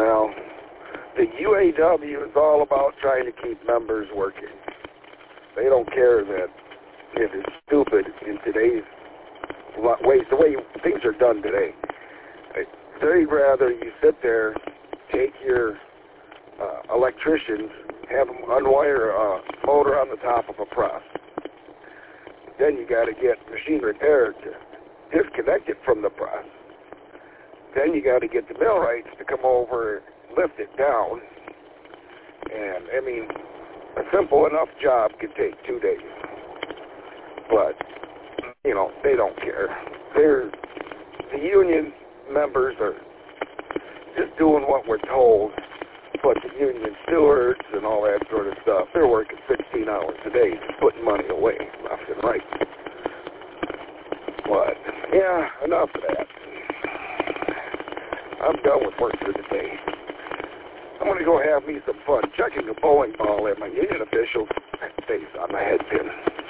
Well, the UAW is all about trying to keep members working. They don't care that it is stupid in today's ways, the way things are done today. They'd rather you sit there, take your electricians, have them unwire a motor on the top of a press. Then you got to get machine repair to disconnect it from the press. Then you got to get the millwrights to come over and lift it down. And, I mean, a simple enough job could take 2 days. But, you know, they don't care. The union members are just doing what we're told. But the union stewards and all that sort of stuff, they're working 16 hours a day, just putting money away left and right. But, yeah, enough of that. I'm done with work for the day. I'm going to go have me some fun chucking a bowling ball at my union official's face on my head pin.